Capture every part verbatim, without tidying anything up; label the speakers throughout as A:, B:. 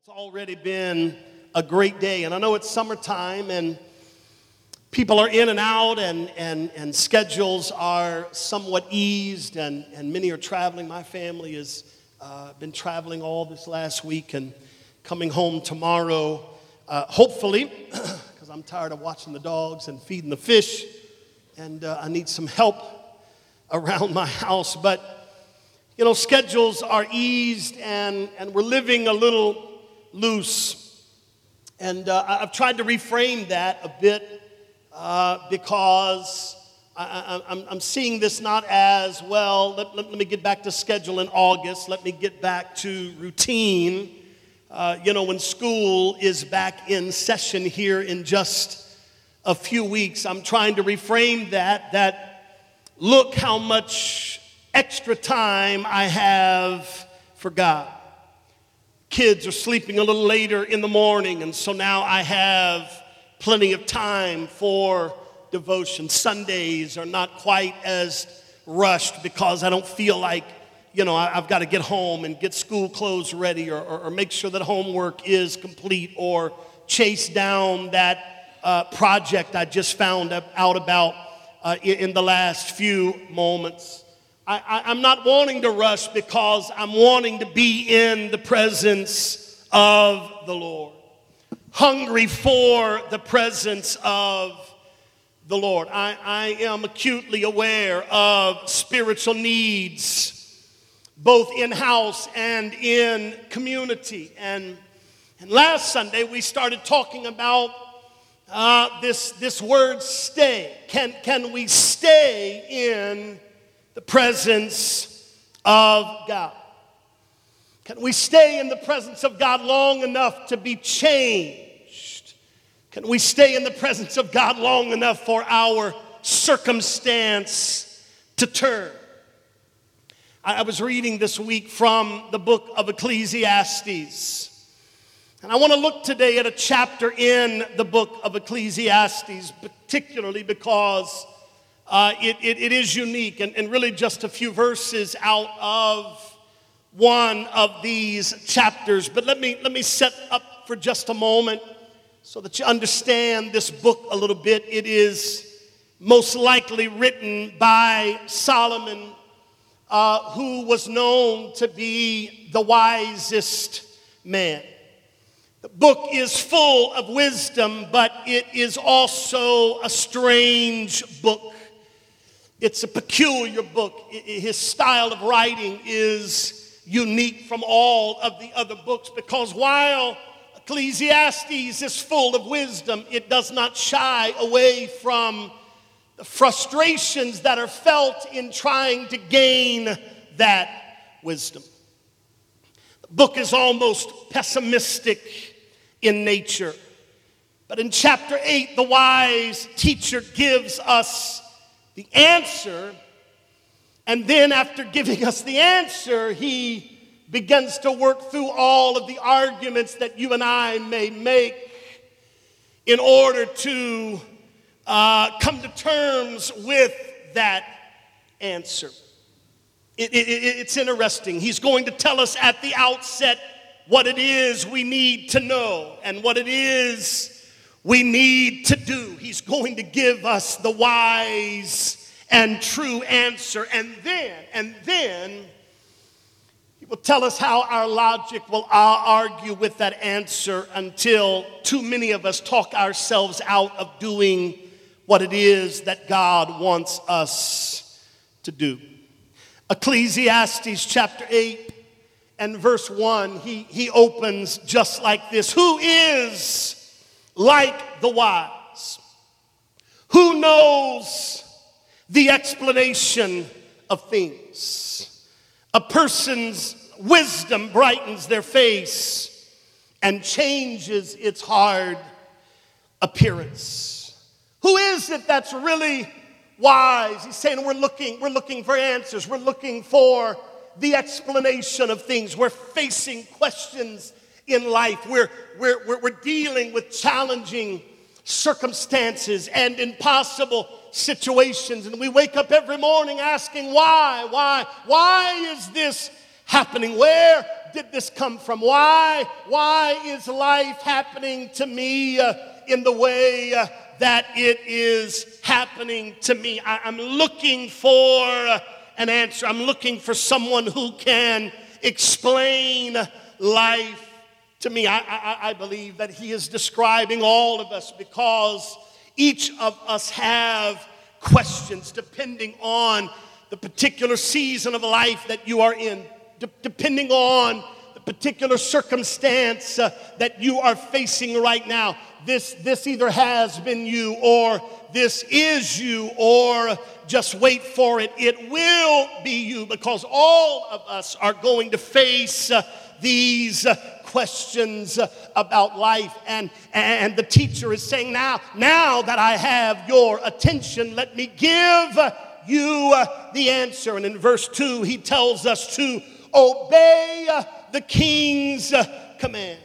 A: It's already been a great day, and I know it's summertime and people are in and out and, and, and schedules are somewhat eased and, and many are traveling. My family has uh, been traveling all this last week and coming home tomorrow, uh, hopefully, because I'm tired of watching the dogs and feeding the fish, and uh, I need some help around my house. But, you know, schedules are eased and, and we're living a little loose. And uh, I've tried to reframe that a bit uh, because I, I, I'm, I'm seeing this not as, well, let, let, let me get back to schedule in August. Let me get back to routine. Uh, you know, when school is back in session here in just a few weeks, I'm trying to reframe that, that look how much extra time I have for God. Kids are sleeping a little later in the morning, and so now I have plenty of time for devotion. Sundays are not quite as rushed because I don't feel like, you know, I've got to get home and get school clothes ready or, or, or make sure that homework is complete or chase down that uh, project I just found out about uh, in, in the last few moments. I, I, I'm not wanting to rush because I'm wanting to be in the presence of the Lord. Hungry for the presence of the Lord. I, I am acutely aware of spiritual needs, both in-house and in community. And, and last Sunday we started talking about uh, this, this word stay. Can, can we stay in the presence of God? Can we stay in the presence of God long enough to be changed? Can we stay in the presence of God long enough for our circumstance to turn? I was reading this week from the book of Ecclesiastes. And I want to look today at a chapter in the book of Ecclesiastes, particularly because Uh, it, it, it is unique and, and really just a few verses out of one of these chapters. But let me, let me set up for just a moment so that you understand this book a little bit. It is most likely written by Solomon, uh, who was known to be the wisest man. The book is full of wisdom, but it is also a strange book. It's a peculiar book. His style of writing is unique from all of the other books because while Ecclesiastes is full of wisdom, it does not shy away from the frustrations that are felt in trying to gain that wisdom. The book is almost pessimistic in nature. But in chapter eight, the wise teacher gives us the answer, and then after giving us the answer, he begins to work through all of the arguments that you and I may make in order to uh, come to terms with that answer. It, it, it, it's interesting. He's going to tell us at the outset what it is we need to know and what it is we need to do. He's going to give us the wise and true answer. And then, and then, he will tell us how our logic will argue with that answer until too many of us talk ourselves out of doing what it is that God wants us to do. Ecclesiastes chapter eight and verse one, he, he opens just like this. Who is like the wise? Who knows the explanation of things? A person's wisdom brightens their face and changes its hard appearance. Who is it that's really wise? He's saying we're looking, we're looking for answers. We're looking for the explanation of things. We're facing questions in life. We're, we're, we're, we're dealing with challenging circumstances and impossible situations. And we wake up every morning asking, why, why, why is this happening? Where did this come from? Why, why is life happening to me uh, in the way uh, that it is happening to me? I, I'm looking for uh, an answer. I'm looking for someone who can explain life to me. I, I, I believe that he is describing all of us because each of us have questions depending on the particular season of life that you are in, de- depending on the particular circumstance uh, that you are facing right now. This, this either has been you, or this is you, or just wait for it. It will be you, because all of us are going to face uh, these uh, questions uh, about life. And, and the teacher is saying, now, now that I have your attention, let me give uh, you uh, the answer. And in verse two, he tells us to obey uh, the king's uh, command.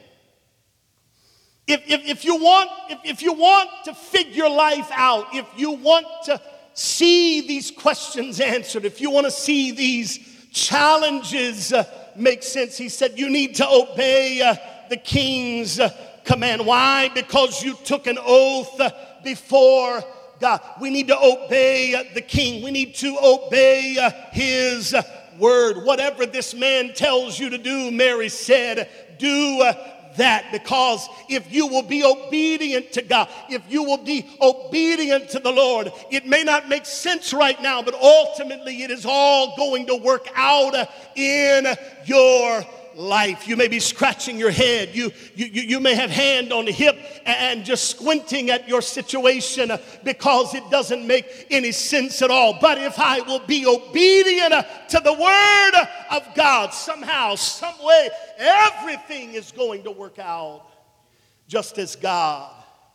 A: If, if, if, you want, if, if you want to figure life out, if you want to see these questions answered, if you want to see these challenges uh, make sense, he said you need to obey uh, the king's uh, command. Why? Because you took an oath uh, before God. We need to obey uh, the king. We need to obey uh, his uh, word. Whatever this man tells you to do, Mary said, do uh, that, because if you will be obedient to God, if you will be obedient to the Lord, it may not make sense right now, but ultimately it is all going to work out uh, in your life. You may be scratching your head. You, you, you may have hand on the hip and just squinting at your situation because it doesn't make any sense at all. But if I will be obedient to the word of God, somehow, some way, everything is going to work out just as God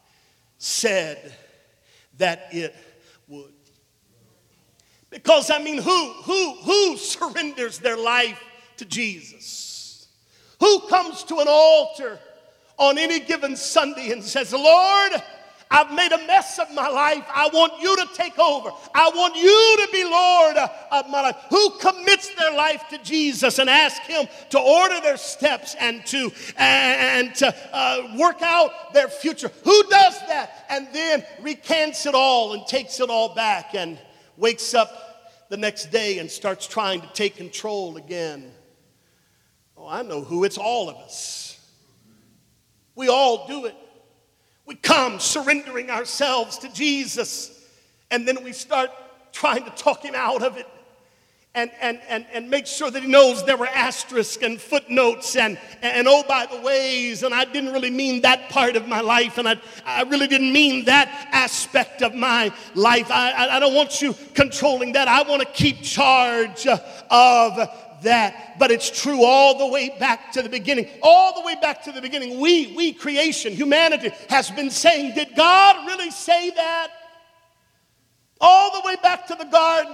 A: said that it would. Because, I mean, who, who, who surrenders their life to Jesus? Who comes to an altar on any given Sunday and says, Lord, I've made a mess of my life. I want you to take over. I want you to be Lord of my life. Who commits their life to Jesus and asks him to order their steps and to, and to uh, work out their future? Who does that and then recants it all and takes it all back and wakes up the next day and starts trying to take control again? Oh, I know who. It's all of us. We all do it. We come surrendering ourselves to Jesus, and then we start trying to talk him out of it and, and, and, and make sure that he knows there were asterisks and footnotes and, and oh, by the ways, and I didn't really mean that part of my life, and I, I really didn't mean that aspect of my life. I, I, I don't want you controlling that. I want to keep charge of that. But it's true all the way back to the beginning. All the way back to the beginning. We, we creation, humanity has been saying, did God really say that? All the way back to the garden.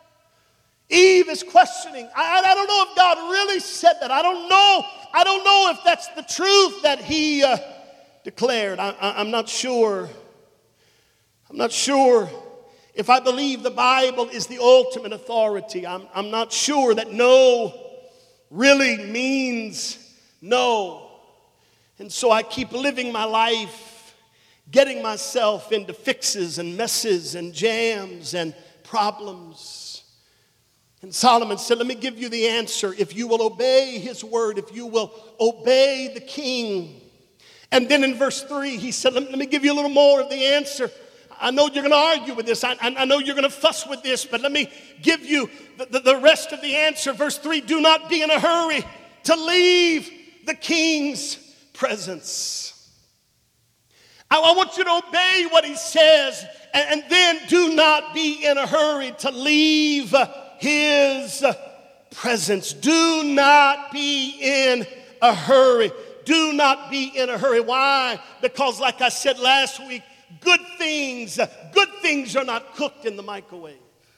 A: Eve is questioning. I, I don't know if God really said that. I don't know. I don't know if that's the truth that he uh, declared. I, I, I'm not sure. I'm not sure. If I believe the Bible is the ultimate authority, I'm, I'm not sure that no really means no. And so I keep living my life, getting myself into fixes and messes and jams and problems. And Solomon said, let me give you the answer. If you will obey his word, if you will obey the king. And then in verse three, he said, let me give you a little more of the answer. I know you're going to argue with this. I, I know you're going to fuss with this, but let me give you the, the, the rest of the answer. Verse three, do not be in a hurry to leave the king's presence. I, I want you to obey what he says, and, and then do not be in a hurry to leave his presence. Do not be in a hurry. Do not be in a hurry. Why? Because like I said last week, Good things, good things are not cooked in the microwave.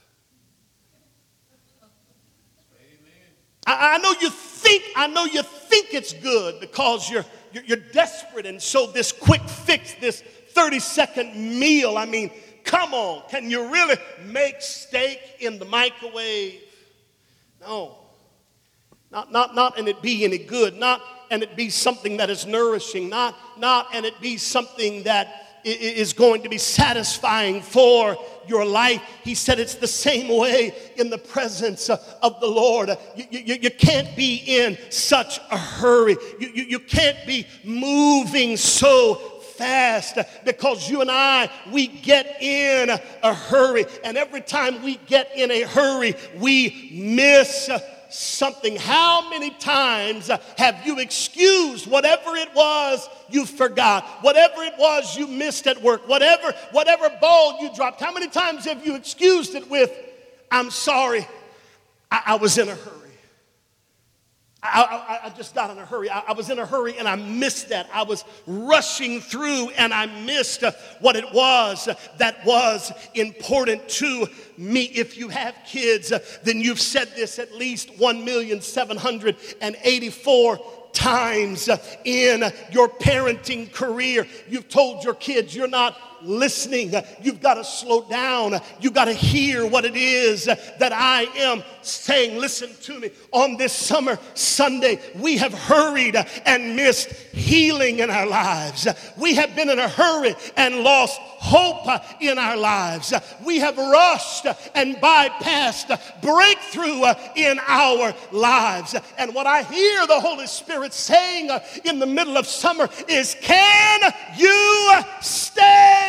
A: I, I know you think, I know you think it's good because you're, you're you're desperate, and so this quick fix, this thirty second meal. I mean, come on, can you really make steak in the microwave? No. Not, not, not and it be any good. Not and it be something that is nourishing. Not, not and it be something that is going to be satisfying for your life. He said it's the same way in the presence of the Lord. You, you, you can't be in such a hurry. You, you, you can't be moving so fast, because you and I, we get in a hurry. And every time we get in a hurry, we miss something. How many times have you excused whatever it was you forgot, whatever it was you missed at work, whatever whatever ball you dropped? How many times have you excused it with, I'm sorry, I, I was in a hurry. I, I, I just got in a hurry. I, I was in a hurry and I missed that. I was rushing through and I missed uh, what it was that was important to me. If you have kids, uh, then you've said this at least one million seven hundred eighty-four times uh, in your parenting career. You've told your kids you're not listening. You've got to slow down. You've got to hear what it is that I am saying. Listen to me. On this summer Sunday, we have hurried and missed healing in our lives. We have been in a hurry and lost hope in our lives. We have rushed and bypassed breakthrough in our lives. And what I hear the Holy Spirit saying in the middle of summer is, can you stay?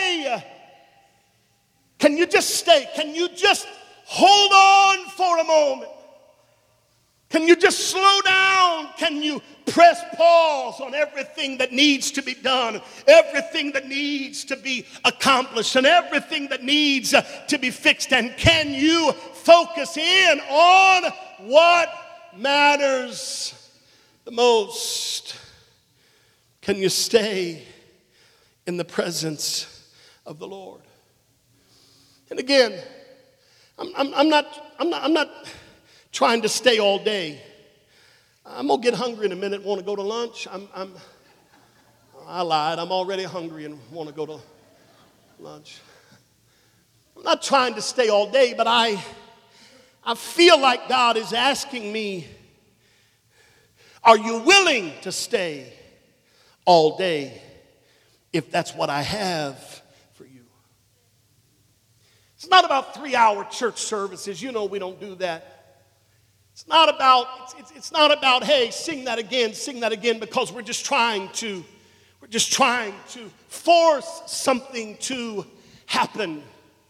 A: Can you just stay? Can you just hold on for a moment? Can you just slow down? Can you press pause on everything that needs to be done, everything that needs to be accomplished, and everything that needs uh, to be fixed? And can you focus in on what matters the most? Can you stay in the presence of the Lord? And again, I'm, I'm, I'm not, I'm not, I'm not trying to stay all day. I'm gonna get hungry in a minute. Want to go to lunch? I'm, I'm, I lied. I'm already hungry and want to go to lunch. I'm not trying to stay all day, but I, I feel like God is asking me, are you willing to stay all day if that's what I have for you? It's not about three-hour church services. You know we don't do that. It's not about, it's, it's, it's not about, hey, sing that again, sing that again, because we're just trying to, we're just trying to force something to happen.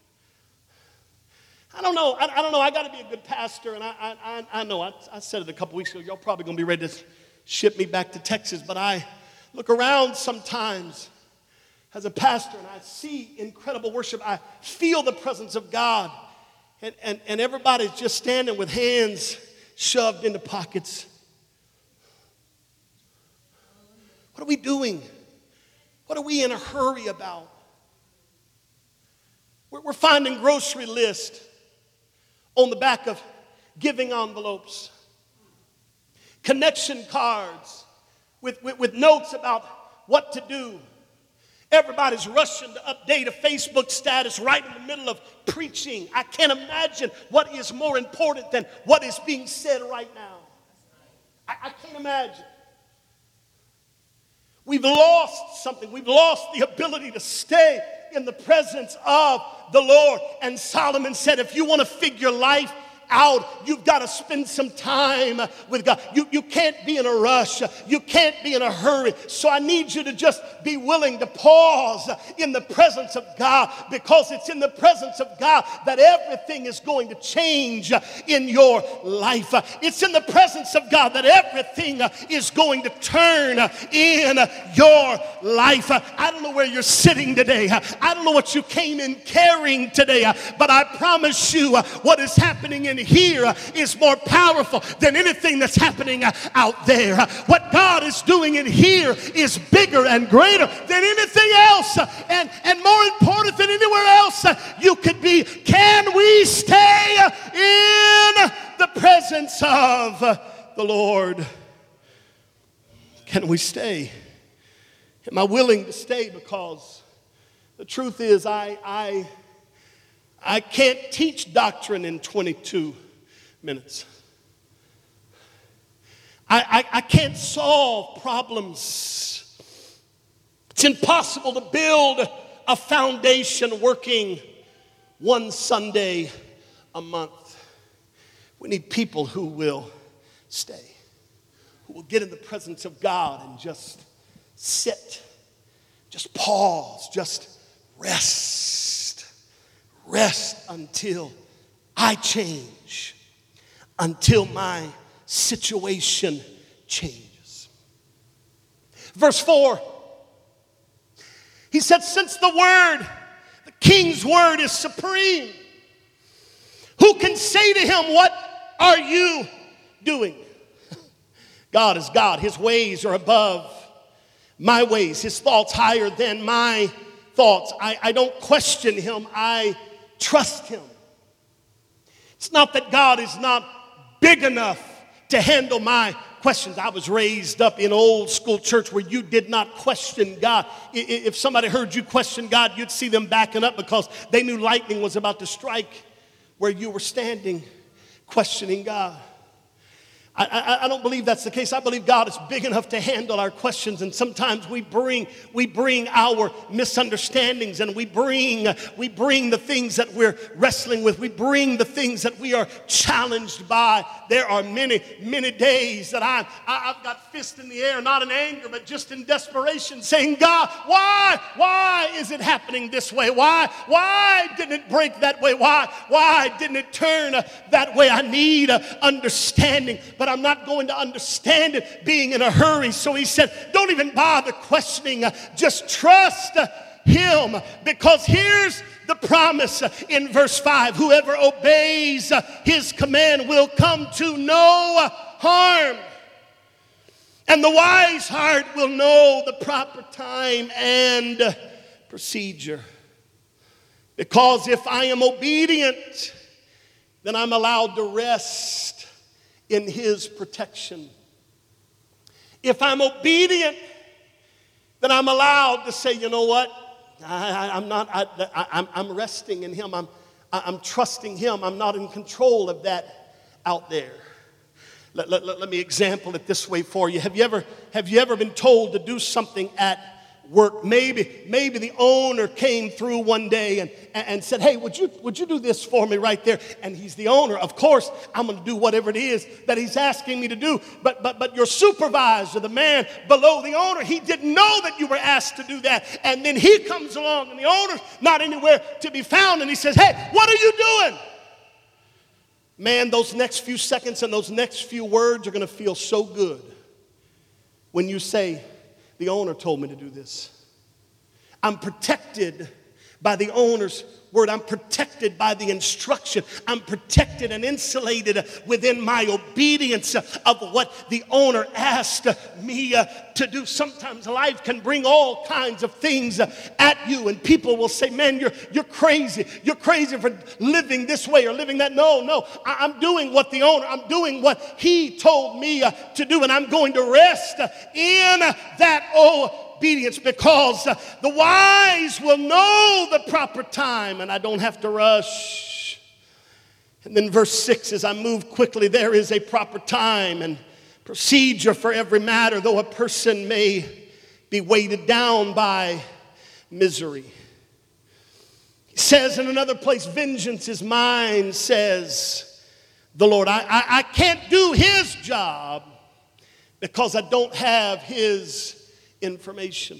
A: I don't know, I, I don't know, I got to be a good pastor, and I, I, I know, I, I said it a couple weeks ago, y'all probably going to be ready to ship me back to Texas, but I look around sometimes as a pastor, and I see incredible worship. I feel the presence of God, and, and, and everybody's just standing with hands shoved into pockets. What are we doing? What are we in a hurry about? We're, we're finding grocery lists on the back of giving envelopes, connection cards with, with, with notes about what to do. Everybody's rushing to update a Facebook status right in the middle of preaching. I can't imagine what is more important than what is being said right now. I, I can't imagine. We've lost something. We've lost the ability to stay in the presence of the Lord. And Solomon said, if you want to figure life out, you've got to spend some time with God. You, you can't be in a rush. You can't be in a hurry. So I need you to just be willing to pause in the presence of God, because it's in the presence of God that everything is going to change in your life. It's in the presence of God that everything is going to turn in your life. I don't know where you're sitting today. I don't know what you came in carrying today, but I promise you what is happening in here is more powerful than anything that's happening out there. What God is doing in here is bigger and greater than anything else, and, and more important than anywhere else you could be. Can we stay in the presence of the Lord? Can we stay? Am I willing to stay? Because the truth is, I I I can't teach doctrine in twenty-two minutes. I, I, I can't solve problems. It's impossible to build a foundation working one Sunday a month. We need people who will stay, who will get in the presence of God and just sit, just pause, just rest, rest until I change, until my situation changes. Verse four, he said, since the word, the king's word is supreme, who can say to him, what are you doing? God is God. His ways are above my ways. His thoughts higher than my thoughts. I, I don't question him. I trust him. It's not that God is not big enough to handle my questions. I was raised up in old school church where you did not question God. If somebody heard you question God, you'd see them backing up because they knew lightning was about to strike where you were standing questioning God. I, I, I don't believe that's the case. I believe God is big enough to handle our questions, and sometimes we bring we bring our misunderstandings, and we bring we bring the things that we're wrestling with. We bring the things that we are challenged by. There are many many days that I, I I've got fist in the air, not in anger, but just in desperation, saying, God, why why is it happening this way? Why why didn't it break that way? Why why didn't it turn uh, that way? I need uh, understanding. But I'm not going to understand it being in a hurry. So he said, don't even bother questioning. Just trust him. Because here's the promise in verse five. Whoever obeys his command will come to no harm. And the wise heart will know the proper time and procedure. Because if I am obedient, then I'm allowed to rest in his protection. If I'm obedient, then I'm allowed to say, you know what? I, I, I'm not, I, I, I'm, I'm resting in him. I'm, I, I'm trusting him. I'm not in control of that out there. Let, let, let, let me example it this way for you. Have you ever, have you ever been told to do something at work? Maybe, maybe the owner came through one day and, and said, hey, would you, would you do this for me right there? And he's the owner. Of course, I'm going to do whatever it is that he's asking me to do. But, but, but your supervisor, the man below the owner, he didn't know that you were asked to do that. And then he comes along and the owner's not anywhere to be found. And he says, hey, what are you doing? Man, those next few seconds and those next few words are going to feel so good when you say, the owner told me to do this. I'm protected by the owner's word. I'm protected by the instruction. I'm protected and insulated within my obedience of what the owner asked me to do. Sometimes life can bring all kinds of things at you, and people will say, man, you're, you're crazy. You're crazy for living this way or living that. No, no, I, I'm doing what the owner, I'm doing what he told me to do, and I'm going to rest in that obedience, because the wise will know the proper time, and I don't have to rush. And then verse six, as I move quickly, there is a proper time and procedure for every matter, though a person may be weighted down by misery. He says in another place, vengeance is mine, says the Lord. I, I, I can't do his job because I don't have his information.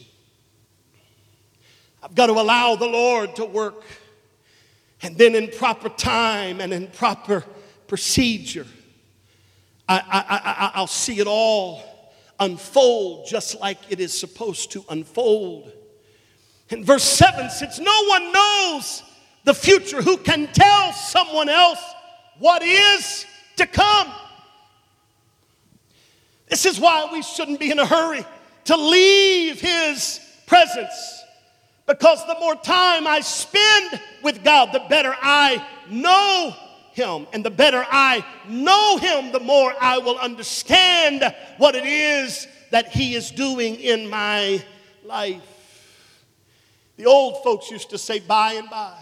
A: I've got to allow the Lord to work, and then in proper time and in proper procedure, I, I, I, I'll see it all unfold just like it is supposed to unfold. In verse seven, since no one knows the future, who can tell someone else what is to come? This is why we shouldn't be in a hurry to leave his presence, because the more time I spend with God, the better I know him. And the better I know him, the more I will understand what it is that he is doing in my life. The old folks used to say, by and by.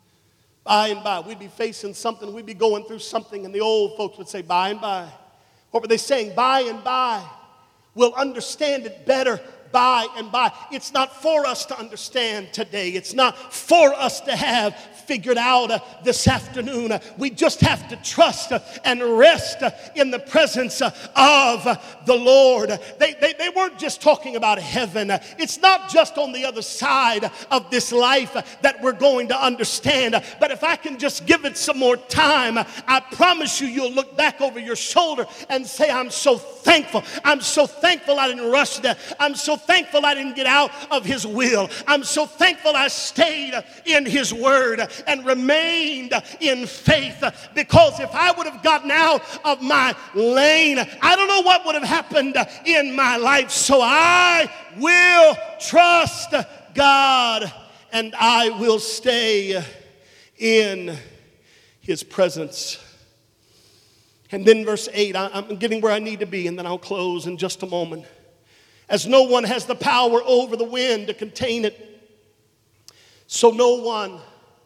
A: By and by. We'd be facing something, we'd be going through something, and the old folks would say, by and by. What were they saying? By and by, we'll understand it better by and by. It's not for us to understand today. It's not for us to have figured out uh, this afternoon. Uh, we just have to trust uh, and rest uh, in the presence uh, of uh, the Lord. They, they, they weren't just talking about heaven. Uh, it's not just on the other side of this life uh, that we're going to understand. Uh, but if I can just give it some more time, uh, I promise you, you'll look back over your shoulder and say, I'm so thankful. I'm so thankful I didn't rush that. I'm so thankful I didn't get out of His will. I'm so thankful I stayed uh, in His word and remained in faith, because if I would have gotten out of my lane, I don't know what would have happened in my life. So I will trust God and I will stay in His presence. And then verse eight, I'm getting where I need to be, and then I'll close in just a moment. As no one has the power over the wind to contain it, so no one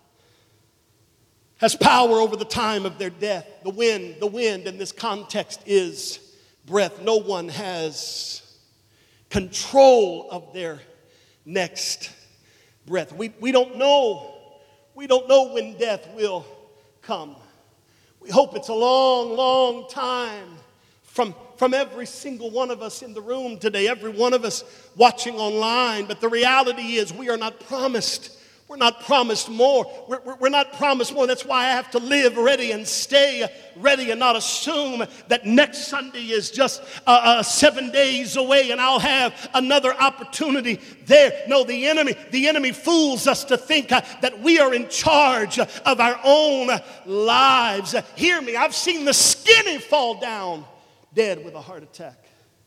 A: has power over the time of their death. The wind, the wind in this context is breath. No one has control of their next breath. We, we don't know. We don't know when death will come. We hope it's a long, long time from, from every single one of us in the room today, every one of us watching online. But the reality is we are not promised We're not promised more. We're, we're, we're not promised more. That's why I have to live ready and stay ready and not assume that next Sunday is just uh, uh, seven days away and I'll have another opportunity there. No, the enemy, the enemy fools us to think uh, that we are in charge of our own lives. Uh, hear me, I've seen the skinny fall down dead with a heart attack.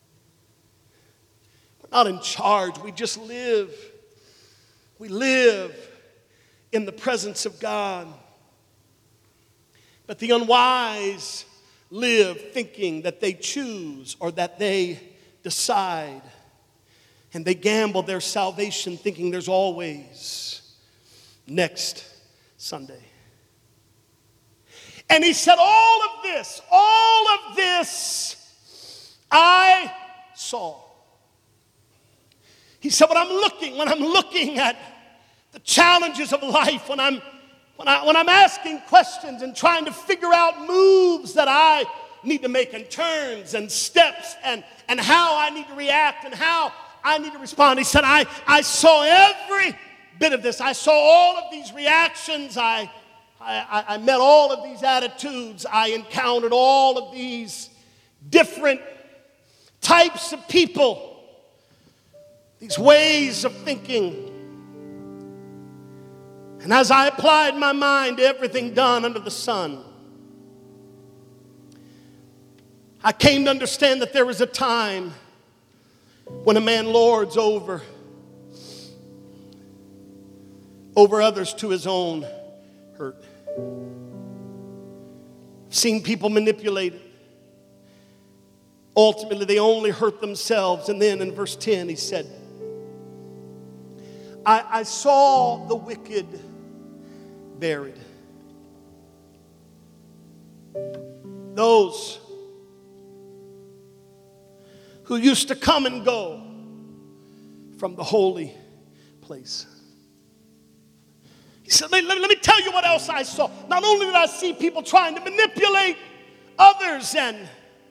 A: We're not in charge. We just live. We live in the presence of God. But the unwise live thinking that they choose or that they decide. And they gamble their salvation thinking there's always next Sunday. And he said, all of this, all of this I saw. He said, when I'm looking, when I'm looking at the challenges of life, when I'm, when, I, when I'm asking questions and trying to figure out moves that I need to make and turns and steps and, and how I need to react and how I need to respond. He said, I, I saw every bit of this. I saw all of these reactions. I, I, I met all of these attitudes. I encountered all of these different types of people, these ways of thinking. And as I applied my mind to everything done under the sun, I came to understand that there is a time when a man lords over, over others to his own hurt. I've seen people manipulated. Ultimately, they only hurt themselves. And then in verse ten, he said, I, I saw the wicked buried. Those who used to come and go from the holy place. He said, let, let, let me tell you what else I saw. Not only did I see people trying to manipulate others and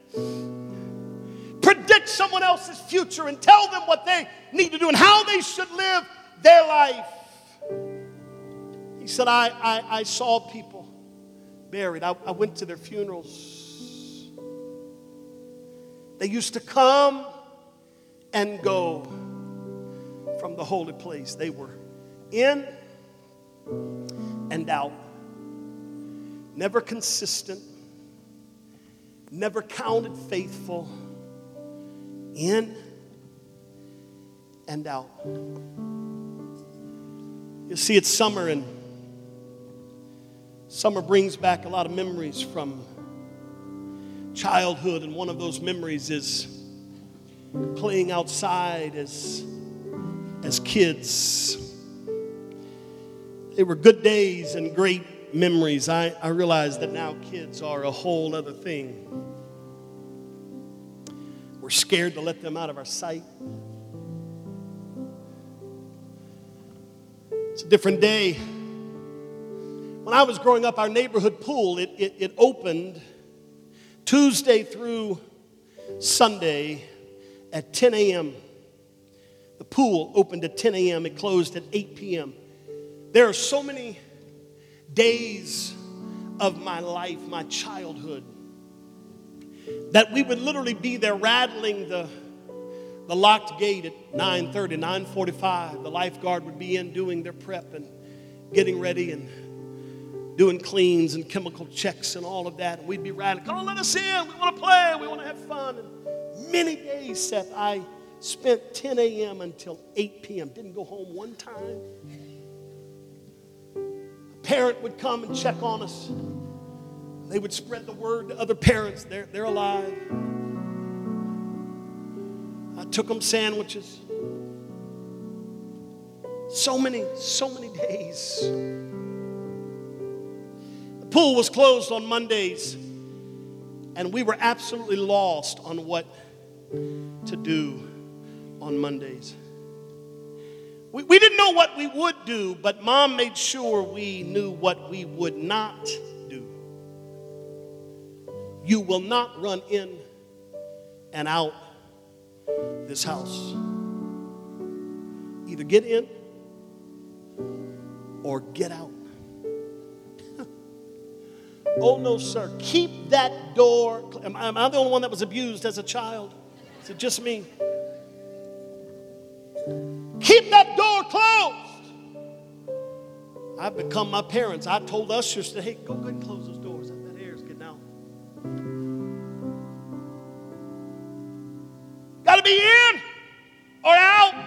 A: predict someone else's future and tell them what they need to do and how they should live their life. He said, I, I, I saw people buried. I, I went to their funerals. They used to come and go from the holy place. They were in and out. Never consistent. Never counted faithful. In and out. You see, it's summer, and summer brings back a lot of memories from childhood, and one of those memories is playing outside as, as kids. They were good days and great memories. I, I realize that now kids are a whole other thing. We're scared to let them out of our sight. It's a different day. When I was growing up, our neighborhood pool, it, it, it opened Tuesday through Sunday at ten a.m. The pool opened at ten a.m. It closed at eight p.m. There are so many days of my life, my childhood, that we would literally be there rattling the, the locked gate at nine thirty, nine forty-five. The lifeguard would be in doing their prep and getting ready and doing cleans and chemical checks and all of that. And we'd be rattling, come on, let us in. We want to play. We want to have fun. And many days, Seth, I spent ten a.m. until eight p.m. Didn't go home one time. A parent would come and check on us. They would spread the word to other parents. They're, they're alive. I took them sandwiches. So many, so many days. The pool was closed on Mondays, and we were absolutely lost on what to do on Mondays. We, we didn't know what we would do, but Mom made sure we knew what we would not do. You will not run in and out this house. Either get in or get out. Oh, no, sir. Keep that door. Am I, am I the only one that was abused as a child? Is it just me? Keep that door closed. I've become my parents. I told ushers, hey, go go ahead and close those doors. That air's getting out. Got to be in or out.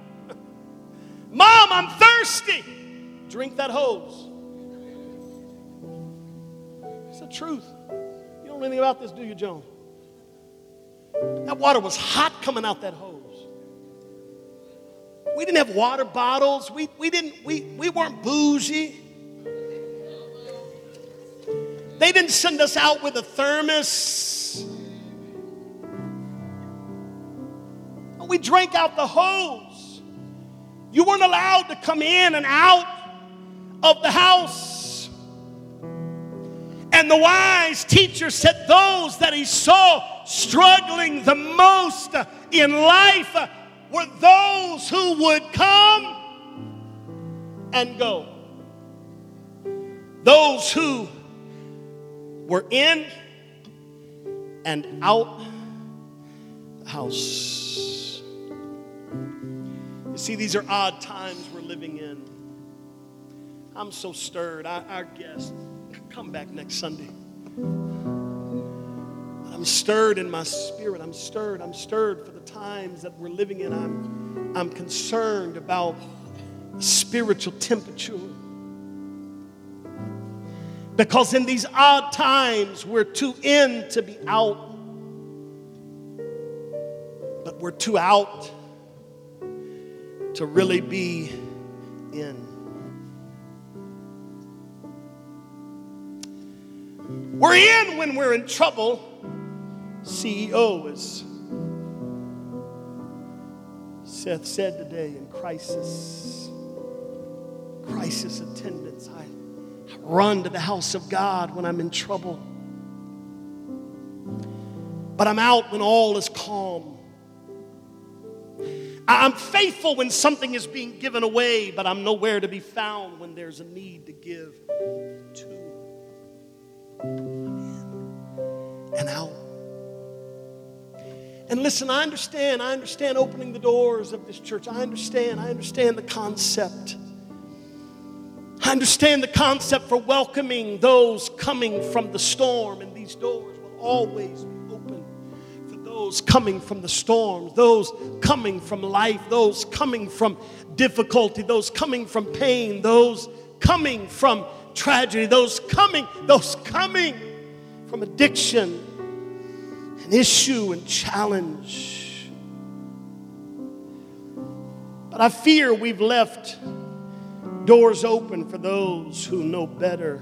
A: Mom, I'm thirsty. Drink that hose. It's the truth. You don't know anything about this, do you, Joan? That water was hot coming out that hose. We didn't have water bottles. We, we, didn't, we, we weren't bougie. They didn't send us out with a thermos. We drank out the hose. You weren't allowed to come in and out of the house. And the wise teacher said those that he saw struggling the most in life were those who would come and go. Those who were in and out the house. You see, these are odd times we're living in. I'm so stirred. Our, our guest, come back next Sunday. I'm stirred in my spirit. I'm stirred. I'm stirred for the times that we're living in. I'm, I'm concerned about the spiritual temperature. Because in these odd times, we're too in to be out. But we're too out to really be in. We're in when we're in trouble. C E O, as Seth said today, in crisis. Crisis attendance. I, I run to the house of God when I'm in trouble. But I'm out when all is calm. I'm faithful when something is being given away, but I'm nowhere to be found when there's a need to give to. I'm in and out. And listen, I understand. I understand opening the doors of this church. I understand. I understand the concept. I understand the concept for welcoming those coming from the storm. And these doors will always be open for those coming from the storm, those coming from life, those coming from difficulty, those coming from pain, those coming from tragedy, those coming, those coming from addiction, an issue and challenge. But I fear we've left doors open for those who know better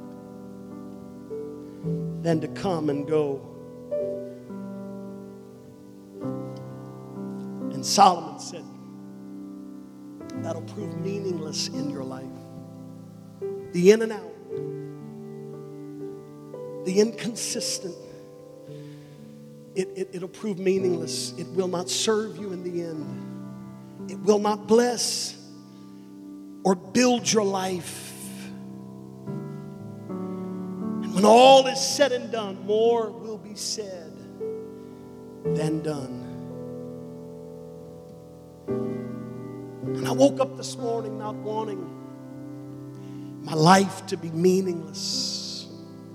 A: than to come and go. And Solomon said, that'll prove meaningless in your life. The in and out, the inconsistent, it, it, it'll prove meaningless. It will not serve you in the end. It will not bless or build your life. And when all is said and done, more will be said than done. And I woke up this morning not wanting my life to be meaningless,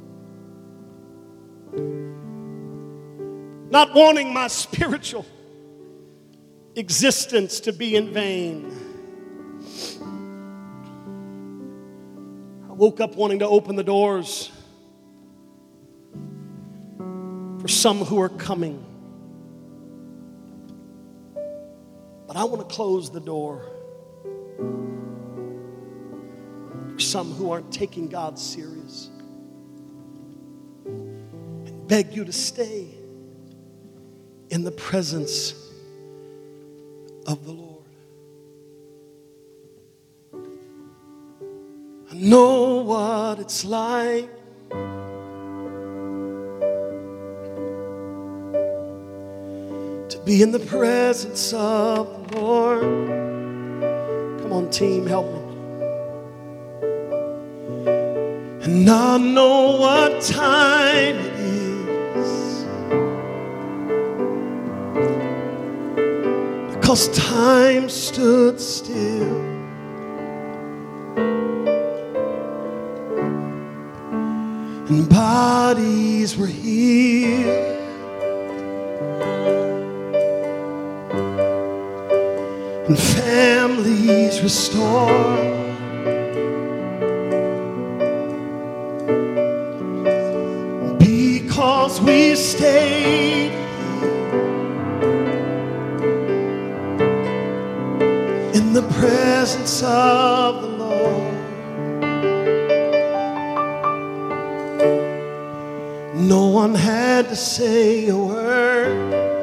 A: not wanting my spiritual existence to be in vain. I woke up wanting to open the doors for some who are coming. But I want to close the door for some who aren't taking God serious, and beg you to stay in the presence of the Lord. I know what it's like to be in the presence of the Lord. Come on, team, help me. And I know what time it is, because time stood still. And bodies were healed. And families restored. Because we stayed in the presence of the Lord. No one had to say a word.